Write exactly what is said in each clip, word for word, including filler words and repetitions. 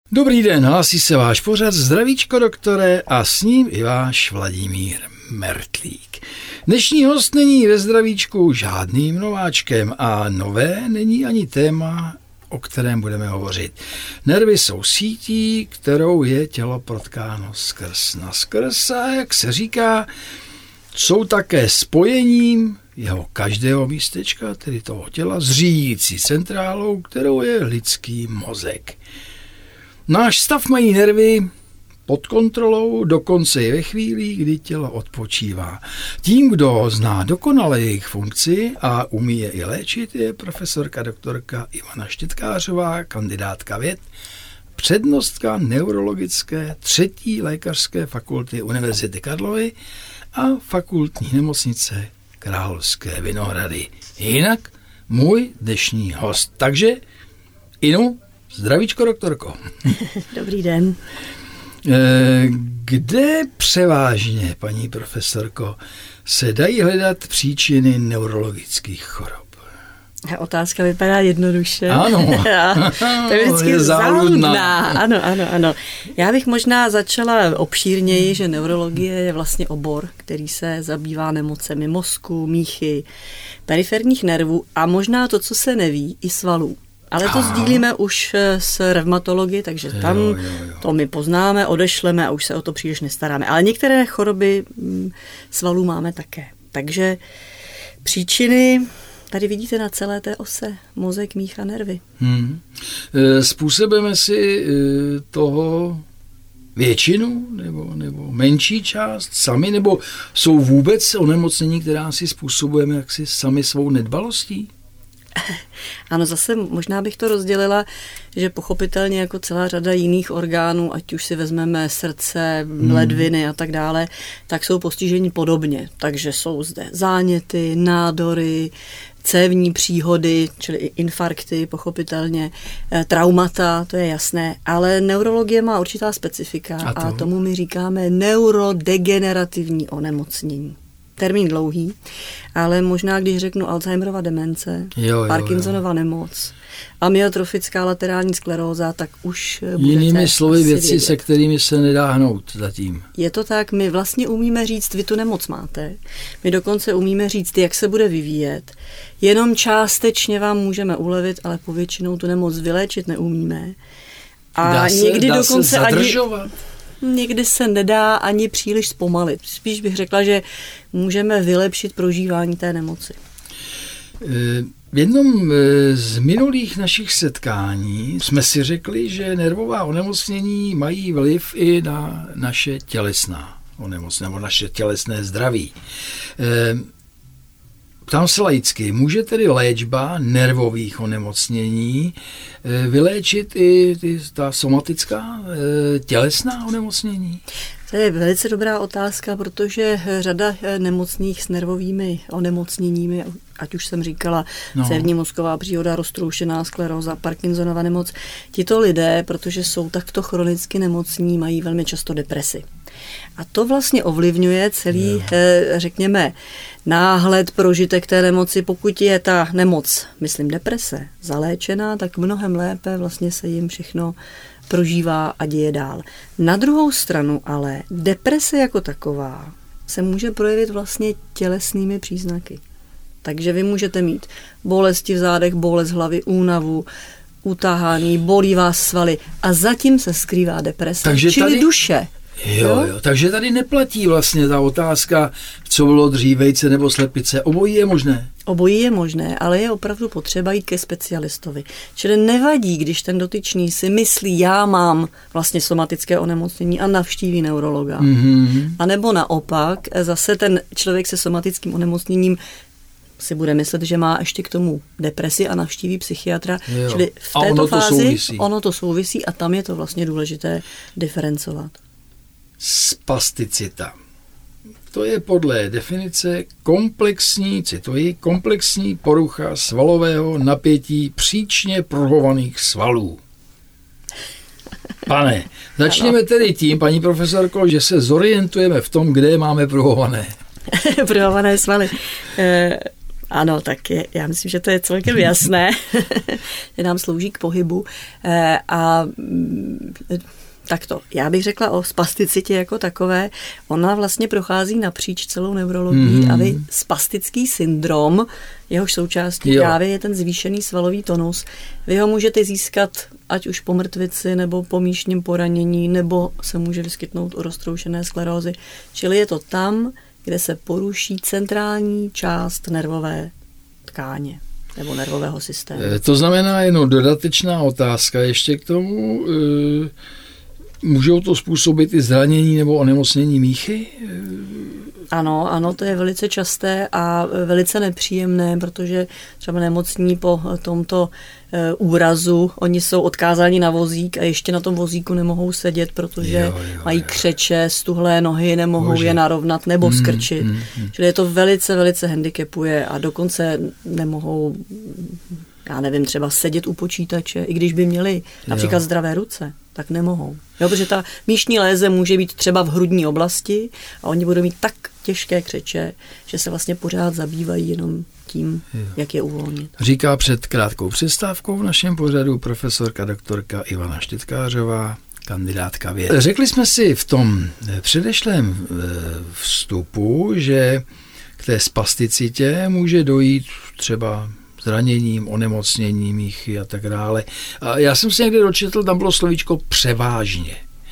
Dobrý den, hlásí se váš pořad Zdravíčko doktore a s ním i váš Vladimír Mertlík. Dnešní host není ve Zdravíčku žádným nováčkem a nové není ani téma, o kterém budeme hovořit. Nervy jsou sítí, kterou je tělo protkáno skrz na skrz a jak se říká, jsou také spojením jeho každého místečka, tedy toho těla, s řídící centrálou, kterou je lidský mozek. Náš stav mají nervy pod kontrolou, dokonce i ve chvíli, kdy tělo odpočívá. Tím, kdo zná dokonale jejich funkci a umí je i léčit, je profesorka doktorka Ivana Štětkářová, kandidátka věd, přednostka neurologické třetí lékařské fakulty Univerzity Karlovy a fakultní nemocnice Královské Vinohrady. Jinak můj dnešní host. Takže, Inu, zdravíčko, doktorko. Dobrý den. Kde převážně, paní profesorko, se dají hledat příčiny neurologických chorob? Otázka vypadá jednoduše. Ano. To je vždycky je záludná. Ano, ano, ano. Já bych možná začala obšírněji, že neurologie je vlastně obor, který se zabývá nemocemi mozku, míchy, periferních nervů a možná to, co se neví, i svalů. Ale to sdílíme už s revmatology, takže tam jo, jo, jo. to my poznáme, odešleme a už se o to příliš nestaráme. Ale některé choroby svalů máme také. Takže příčiny tady vidíte na celé té ose mozek, mícha, nervy. Hmm. Způsobíme si toho většinu nebo, nebo menší část sami, nebo jsou vůbec onemocnění, která si způsobujeme jaksi sami svou nedbalostí? Ano, zase možná bych to rozdělila, že pochopitelně jako celá řada jiných orgánů, ať už si vezmeme srdce, ledviny a tak dále, tak jsou postiženi podobně. Takže jsou zde záněty, nádory, cévní příhody, čili i infarkty, pochopitelně, traumata, to je jasné, ale neurologie má určitá specifika a, to? a tomu my říkáme neurodegenerativní onemocnění. Termín dlouhý, ale možná, když řeknu Alzheimerova demence, jo, jo, Parkinsonova jo. nemoc, amyotrofická laterální skleróza, tak už budete jinými slovy věci, vědět. Se kterými se nedá hnout zatím. Je to tak, my vlastně umíme říct, vy tu nemoc máte, my dokonce umíme říct, jak se bude vyvíjet, jenom částečně vám můžeme ulevit, ale povětšinou tu nemoc vyléčit neumíme. A dá se, někdy dá dokonce se zadržovat? Ani Někdy se nedá ani příliš zpomalit. Spíš bych řekla, že můžeme vylepšit prožívání té nemoci. V jednom z minulých našich setkání jsme si řekli, že nervová onemocnění mají vliv i na naše tělesná onemocnění, nebo naše tělesné zdraví. Ptám se laicky, může tedy léčba nervových onemocnění vyléčit i ty, ta somatická tělesná onemocnění? To je velice dobrá otázka, protože řada nemocných s nervovými onemocněními, ať už jsem říkala, no. cévní mozková příhoda, roztroušená skleróza, Parkinsonova nemoc, tito lidé, protože jsou takto chronicky nemocní, mají velmi často depresi. A to vlastně ovlivňuje celý, no. řekněme, náhled, prožitek té nemoci. Pokud je ta nemoc, myslím deprese, zaléčená, tak mnohem lépe vlastně se jim všechno prožívá a děje dál. Na druhou stranu ale deprese jako taková se může projevit vlastně tělesnými příznaky. Takže vy můžete mít bolesti v zádech, bolest hlavy, únavu, utahaný, bolí vás svaly a zatím se skrývá deprese, takže čili tady duše. Jo, jo, takže tady neplatí vlastně ta otázka, co bylo dřívejce nebo slepice. Obojí je možné. Obojí je možné, ale je opravdu potřeba jít ke specialistovi. Čili nevadí, když ten dotyčný si myslí, já mám vlastně somatické onemocnění a navštíví neurologa. Mm-hmm. A nebo naopak, zase ten člověk se somatickým onemocněním si bude myslet, že má ještě k tomu depresi a navštíví psychiatra. Jo. Čili v této ono fázi souvisí. ono to souvisí a tam je to vlastně důležité diferencovat. Spasticita. To je podle definice komplexní, cituji, komplexní porucha svalového napětí příčně pruhovaných svalů. Pane, začněme tedy tím, paní profesorko, že se zorientujeme v tom, kde máme pruhované. Pruhované svaly. Ano, tak je, já myslím, že to je celkem jasné, že nám slouží k pohybu a takto, já bych řekla o spasticitě jako takové, ona vlastně prochází napříč celou neurologií mm. a vy spastický syndrom, jehož součástí jo. právě je ten zvýšený svalový tonus, vy ho můžete získat ať už po mrtvici, nebo po míšním poranění, nebo se může vyskytnout u roztroušené sklerózy. Čili je to tam, kde se poruší centrální část nervové tkáně nebo nervového systému. To znamená jenom dodatečná otázka ještě k tomu. Můžou to způsobit i zranění nebo onemocnění míchy? Ano, ano, to je velice časté a velice nepříjemné, protože třeba nemocní po tomto úrazu, oni jsou odkázáni na vozík a ještě na tom vozíku nemohou sedět, protože jo, jo, mají křeče, stuhlé nohy, nemohou Bože. je narovnat nebo mm, skrčit. Mm, mm. Čili je to velice, velice handicapuje a dokonce nemohou, já nevím, třeba sedět u počítače, i když by měli například jo. zdravé ruce, tak nemohou. Jo, protože ta míšní léze může být třeba v hrudní oblasti a oni budou mít tak těžké křeče, že se vlastně pořád zabývají jenom tím, jo. jak je uvolnit. Říká před krátkou přestávkou v našem pořadu profesorka doktorka Ivana Štětkářová, kandidátka věd. Řekli jsme si v tom předešlém vstupu, že k té spasticitě může dojít třeba zraněním, onemocněním míchy a tak dále. A já jsem si někde dočetl, tam bylo slovíčko převážně.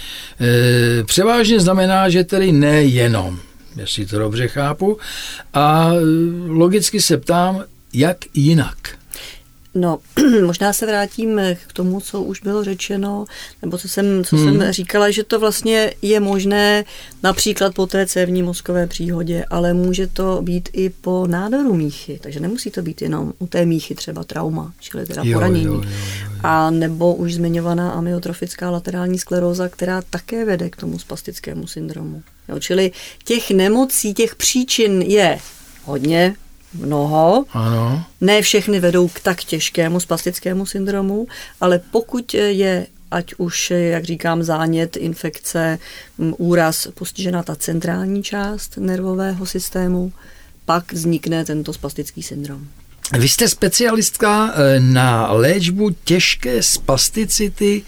E, převážně znamená, že tedy nejenom, jestli to dobře chápu, a logicky se ptám, jak jinak? No, možná se vrátím k tomu, co už bylo řečeno, nebo co jsem, co hmm. jsem říkala, že to vlastně je možné například po té cévní mozkové příhodě, ale může to být i po nádoru míchy, takže nemusí to být jenom u té míchy třeba trauma, čili teda jo, poranění. Jo, jo, jo. A nebo už zmiňovaná amyotrofická laterální skleróza, která také vede k tomu spastickému syndromu. Jo, čili těch nemocí, těch příčin je hodně, mnoho. Ano. Ne všechny vedou k tak těžkému spastickému syndromu, ale pokud je, ať už, jak říkám, zánět, infekce, úraz, postižená ta centrální část nervového systému, pak vznikne tento spastický syndrom. Vy jste specialistka na léčbu těžké spasticity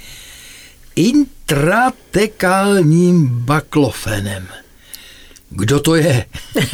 intratekálním baklofenem. Kdo to je?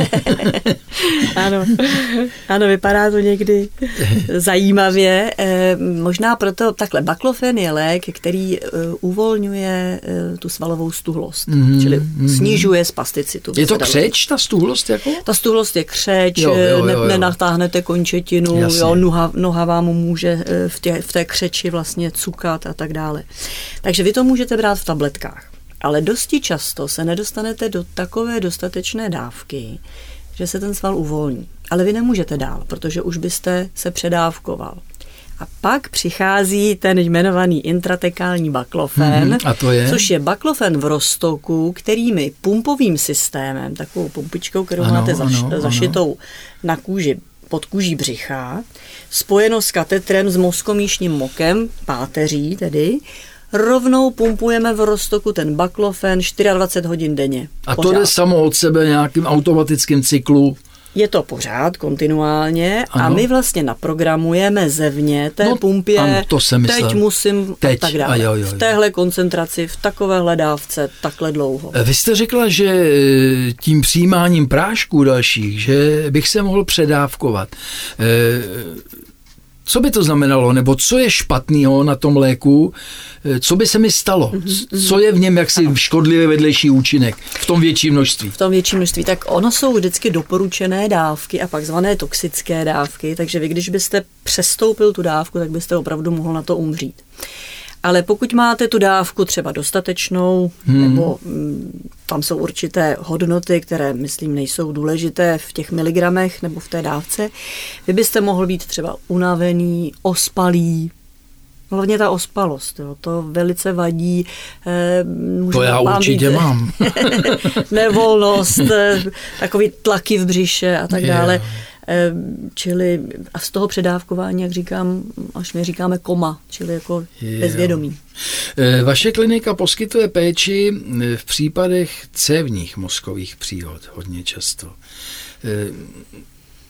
Ano, ano, vypadá to někdy zajímavě. E, možná proto, takhle, baklofen je lék, který uh, uvolňuje uh, tu svalovou stuhlost, mm, čili mm. snižuje spasticitu. Je to křeč, ta stuhlost? Jako? Ta stuhlost je křeč, jo, jo, jo, jo. Ne, nenatáhnete končetinu, jo, noha, noha vám může v, tě, v té křeči vlastně cukat a tak dále. Takže vy to můžete brát v tabletkách. Ale dosti často se nedostanete do takové dostatečné dávky, že se ten sval uvolní. Ale vy nemůžete dál, protože už byste se předávkoval. A pak přichází ten jmenovaný intratekální baklofen, mm, a to je? což je baklofen v roztoku, který my pumpovým systémem, takovou pumpičkou, kterou ano, máte zaš, ano, zašitou ano. na kůži, pod kůží břicha, spojeno s katetrem, s mozkomíšním mokem, páteří tedy, rovnou pumpujeme v roztoku ten baklofen dvacet čtyři hodin denně. A pořád. To jde samo od sebe nějakým automatickým cyklu? Je to pořád, kontinuálně ano. a my vlastně naprogramujeme zevně té no, pumpě, ano, to se teď musím teď. a tak dále. A jo, jo, jo. V téhle koncentraci, v takovéhle dávce, takhle dlouho. Vy jste řekla, že tím přijímáním prášků dalších, že bych se mohl předávkovat. Co by to znamenalo, nebo co je špatného na tom léku, co by se mi stalo, co je v něm jaksi škodlivý vedlejší účinek v tom větší množství? V tom větší množství, tak ono jsou vždycky doporučené dávky a pak zvané toxické dávky, takže vy, když byste přestoupil tu dávku, tak byste opravdu mohl na to umřít. Ale pokud máte tu dávku třeba dostatečnou, hmm. nebo m, tam jsou určité hodnoty, které, myslím, nejsou důležité v těch miligramech nebo v té dávce, vy byste mohl být třeba unavený, ospalý, hlavně ta ospalost, jo, to velice vadí. Eh, to já určitě být, mám. Nevolnost, takový tlaky v břiše a tak dále. Yeah. Čili a z toho předávkování, jak říkám, až my říkáme koma, čili jako jo. bezvědomí. Vaše klinika poskytuje péči v případech cévních mozkových příhod hodně často.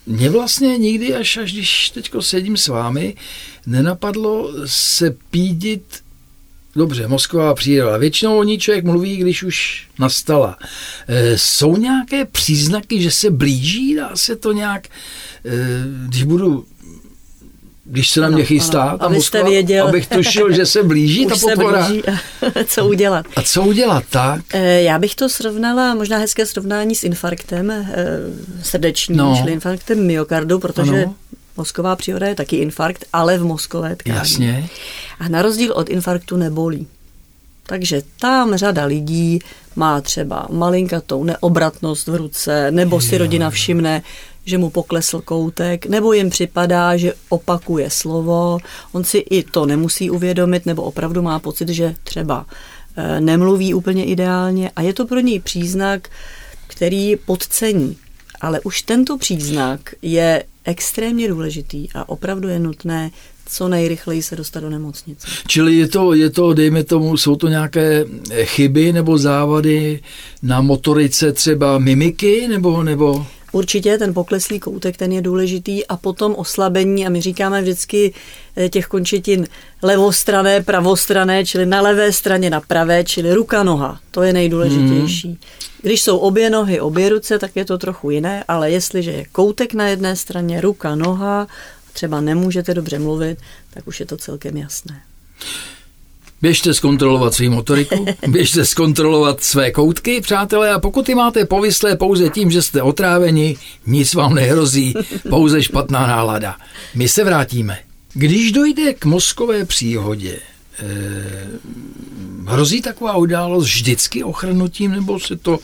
mě vlastně nikdy, až, až když teďko sedím s vámi, nenapadlo se pídit. Dobře, mozková příroda. Většinou o ní člověk mluví, když už nastala. E, jsou nějaké příznaky, že se blíží? Dá se to nějak, e, když budu, když se na mě chystá ano, ta Moskva, věděl, abych tušil, že se blíží už ta potvora. Se blíží. Co udělat? A co udělat, tak? E, já bych to srovnala, možná hezké srovnání s infarktem e, srdečním, no. čili infarktem myokardu, protože ano. mozková příhoda je taky infarkt, ale v mozkové tkáni. Jasně. A na rozdíl od infarktu nebolí. Takže tam řada lidí má třeba malinkatou neobratnost v ruce, nebo si rodina všimne, že mu poklesl koutek, nebo jim připadá, že opakuje slovo. On si i to nemusí uvědomit, nebo opravdu má pocit, že třeba nemluví úplně ideálně. A je to pro něj příznak, který podcení. Ale už tento příznak je extrémně důležitý a opravdu je nutné co nejrychleji se dostat do nemocnice. Čili je to, je to, dejme tomu, jsou to nějaké chyby nebo závady na motorice třeba mimiky nebo... nebo... Určitě ten pokleslý koutek, ten je důležitý a potom oslabení a my říkáme vždycky těch končetin levostrané, pravostrané, čili na levé straně, na pravé, čili ruka, noha. To je nejdůležitější. Mm. Když jsou obě nohy, obě ruce, tak je to trochu jiné, ale jestliže je koutek na jedné straně, ruka, noha, třeba nemůžete dobře mluvit, tak už je to celkem jasné. Běžte zkontrolovat svou motoriku, běžte zkontrolovat své koutky, přátelé, a pokud ty máte povislé pouze tím, že jste otráveni, nic vám nehrozí, pouze špatná nálada. My se vrátíme. Když dojde k mozkové příhodě, eh, hrozí taková událost vždycky ochrnutím, nebo se to,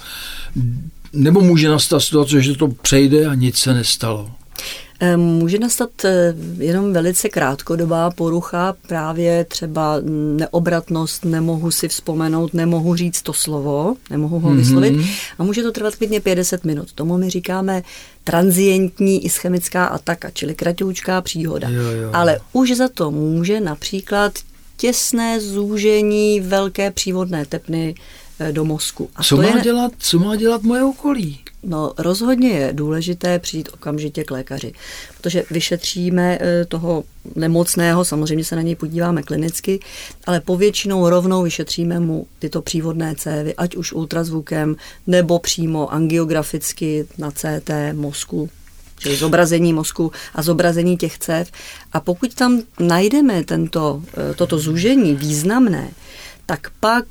nebo může nastat situace, že to přejde a nic se nestalo? Může nastat jenom velice krátkodobá porucha, právě třeba neobratnost, nemohu si vzpomenout, nemohu říct to slovo, nemohu ho vyslovit mm-hmm. a může to trvat klidně pět deset minut. Tomu my říkáme transientní ischemická ataka, čili kratoučká příhoda. Jo, jo. Ale už za to může například těsné zúžení velké přívodné tepny do mozku. A co, to má je... dělat, co má dělat moje okolí? No, rozhodně je důležité přijít okamžitě k lékaři, protože vyšetříme toho nemocného, samozřejmě se na něj podíváme klinicky, ale povětšinou rovnou vyšetříme mu tyto přívodné cévy, ať už ultrazvukem, nebo přímo angiograficky na C T mozku, čili zobrazení mozku a zobrazení těch cév. A pokud tam najdeme tento, toto zúžení významné, tak pak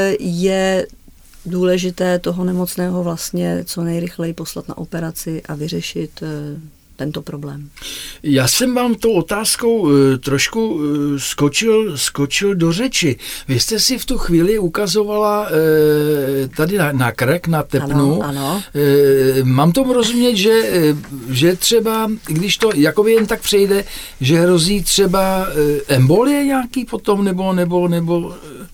je důležité toho nemocného vlastně co nejrychleji poslat na operaci a vyřešit tento problém. Já jsem vám tou otázkou trošku skočil, skočil do řeči. Vy jste si v tu chvíli ukazovala tady na, na krk, na tepnu. Ano, ano. Mám tomu rozumět, že, že třeba, když to jakoby jen tak přejde, že hrozí třeba embolie nějaký potom, nebo, nebo, nebo...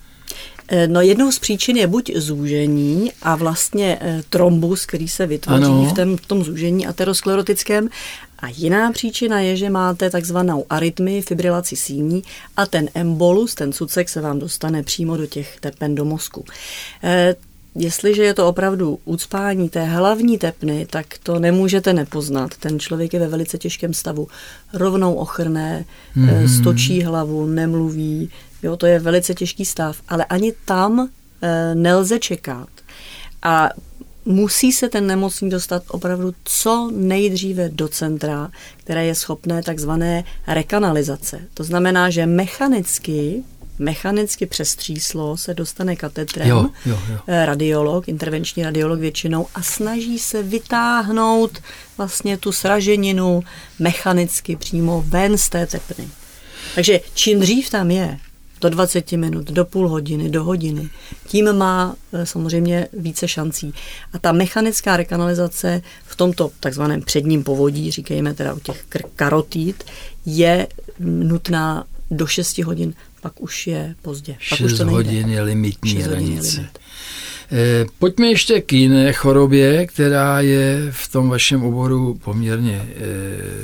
No, jednou z příčin je buď zúžení a vlastně trombus, který se vytvoří ano. v, tom, v tom zúžení aterosklerotickém. A jiná příčina je, že máte takzvanou arytmii, fibrilaci síní a ten embolus, ten cucek se vám dostane přímo do těch tepen do mozku. E, jestliže je to opravdu ucpání té hlavní tepny, tak to nemůžete nepoznat. Ten člověk je ve velice těžkém stavu. Rovnou ochrné, mm-hmm. stočí hlavu, nemluví. Jo, to je velice těžký stav, ale ani tam e, nelze čekat. A musí se ten nemocný dostat opravdu co nejdříve do centra, které je schopné takzvané rekanalizace. To znamená, že mechanicky, mechanicky přes tříslo se dostane katetrem jo, jo, jo. radiolog, intervenční radiolog většinou a snaží se vytáhnout vlastně tu sraženinu mechanicky přímo ven z té tepny. Takže čím dřív tam je, do dvacet minut, do půl hodiny, do hodiny, tím má samozřejmě více šancí. A ta mechanická rekanalizace v tomto takzvaném předním povodí, říkejme teda o těch karotid, je nutná do šesti hodin, pak už je pozdě. Pak šest už to nejde. hodin je limitní hranice. Limit. E, pojďme ještě k jiné chorobě, která je v tom vašem oboru poměrně e,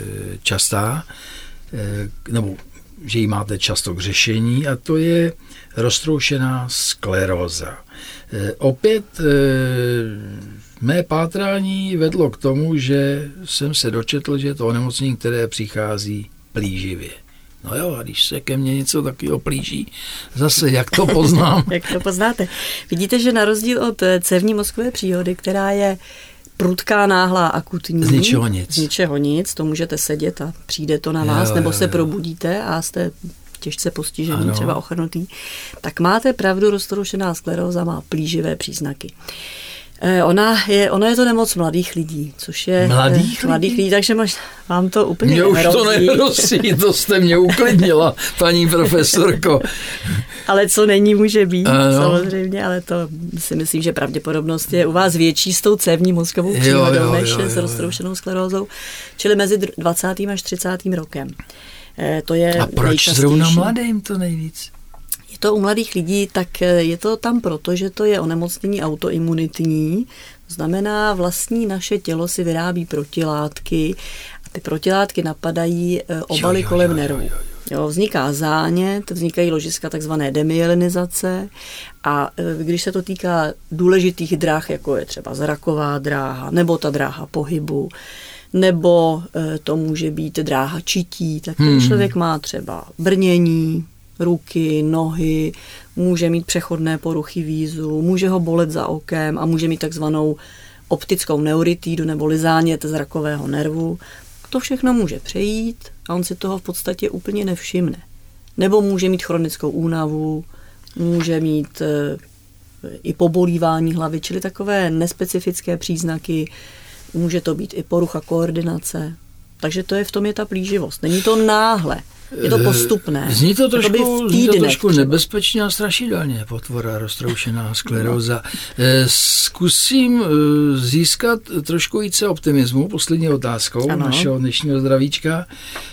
častá, e, nebo že ji máte často k řešení, a to je roztroušená skleróza. E, opět e, mé pátrání vedlo k tomu, že jsem se dočetl, že je to onemocnění, které přichází plíživě. No jo, a když se ke mně něco takového plíží, zase jak to poznám? Jak to poznáte? Vidíte, že na rozdíl od cévní mozkové příhody, která je prudká, náhlá, akutní. Z ničeho nic. Z ničeho nic, to můžete sedět a přijde to na vás, jo, nebo jo, se jo. probudíte a jste těžce postižený, ano. třeba ochrnutý. Tak máte pravdu, roztroušená skleróza má plíživé příznaky. Ona je, ona je to nemoc mladých lidí, což je mladých, mladých lidí, takže možná vám to úplně mě nehrozí. Už to nehrozí, to jste mě uklidnila, paní profesorko. Ale co není, může být, ano. samozřejmě, ale to si myslím, že pravděpodobnost je u vás větší s tou cévní mozkovou příhodou, než s roztroušenou sklerózou, čili mezi dvacátým až třicátým rokem. To je A proč zrovna mladým to nejvíc? To u mladých lidí, tak je to tam proto, že to je onemocnění autoimunitní, to znamená vlastní naše tělo si vyrábí protilátky a ty protilátky napadají obaly jo, jo, kolem nervů. Jo, vzniká zánět, vznikají ložiska takzvané demyelinizace a když se to týká důležitých dráh, jako je třeba zraková dráha nebo ta dráha pohybu, nebo to může být dráha čití, tak ten hmm. člověk má třeba brnění, ruky, nohy, může mít přechodné poruchy vízu, může ho bolet za okem a může mít takzvanou optickou neuritídu nebo zánět zrakového nervu. To všechno může přejít a on si toho v podstatě úplně nevšimne. Nebo může mít chronickou únavu, může mít e, i pobolívání hlavy, čili takové nespecifické příznaky, může to být i porucha koordinace. Takže to je v tom je ta plíživost. Není to náhle. Je to postupné. Zní to trošku, zní to trošku nebezpečně a strašidelně, potvora roztroušená skleróza. Zkusím získat trošku více optimismu poslední otázkou ano. našeho dnešního zdravíčka.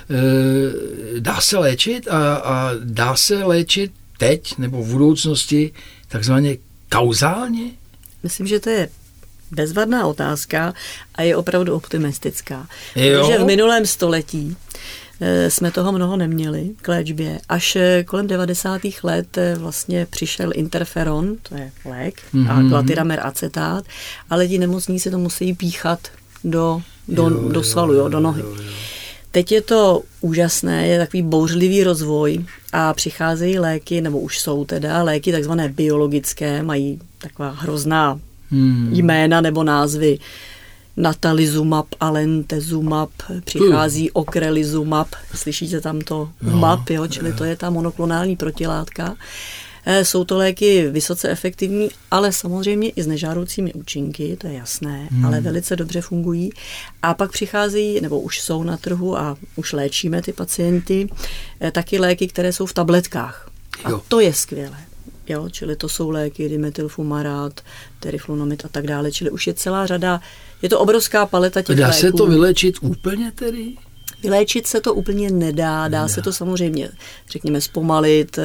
Dá se léčit a, a dá se léčit teď nebo v budoucnosti takzvaně kauzálně? Myslím, že to je bezvadná otázka a je opravdu optimistická. Jo. Protože v minulém století jsme toho mnoho neměli k léčbě. Až kolem devadesátých let vlastně přišel interferon, to je lék, mm-hmm. a glatiramir acetát, ale ti nemocní si to musí píchat do, do, jo, do svalu, jo, do nohy. Jo, jo. Teď je to úžasné, je takový bouřlivý rozvoj a přicházejí léky, nebo už jsou teda léky takzvané biologické, mají taková hrozná hmm. jména nebo názvy. Natalizumab, alentezumab, přichází uh. okrelizumab, slyšíte tam to no, map, jo, čili to je ta monoklonální protilátka. Jsou to léky vysoce efektivní, ale samozřejmě i s nežádoucími účinky, to je jasné, hmm. ale velice dobře fungují. A pak přicházejí, nebo už jsou na trhu a už léčíme ty pacienty, taky léky, které jsou v tabletkách. A jo. to je skvělé. Jo, čili to jsou léky, dimethylfumarát, teriflunomid a tak dále, čili už je celá řada, je to obrovská paleta těch Dá léků. se to vyléčit úplně tedy? Vyléčit se to úplně nedá, dá, dá se to samozřejmě, řekněme, zpomalit,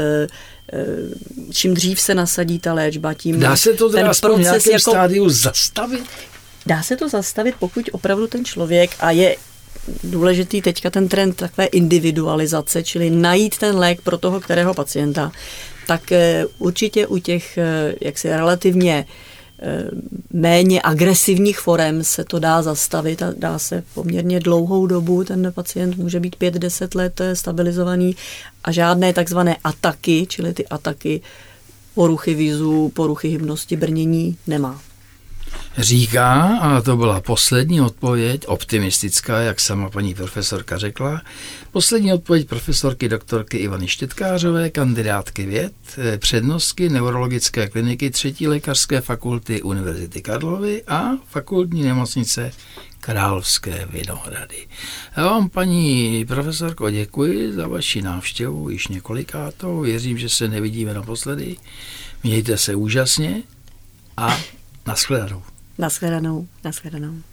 čím dřív se nasadí ta léčba, tím dá se to ten proces v nějakém jako, stádiu zastavit? Dá se to zastavit, pokud opravdu ten člověk, a je důležitý teďka ten trend takové individualizace, čili najít ten lék pro toho, kterého pacienta, tak určitě u těch jaksi relativně méně agresivních forem se to dá zastavit a dá se poměrně dlouhou dobu, ten pacient může být pět deset let stabilizovaný a žádné takzvané ataky, čili ty ataky poruchy vízu, poruchy hybnosti, brnění nemá. Říká, a to byla poslední odpověď, optimistická, jak sama paní profesorka řekla, poslední odpověď profesorky doktorky Ivany Štětkářové, kandidátky věd, přednostky neurologické kliniky třetí lékařské fakulty Univerzity Karlovy a fakultní nemocnice Královské Vinohrady. Já vám, paní profesorko, děkuji za vaši návštěvu, již několikátou, věřím, že se nevidíme naposledy. Mějte se úžasně a nashledanou. Nashledanou, nashledanou.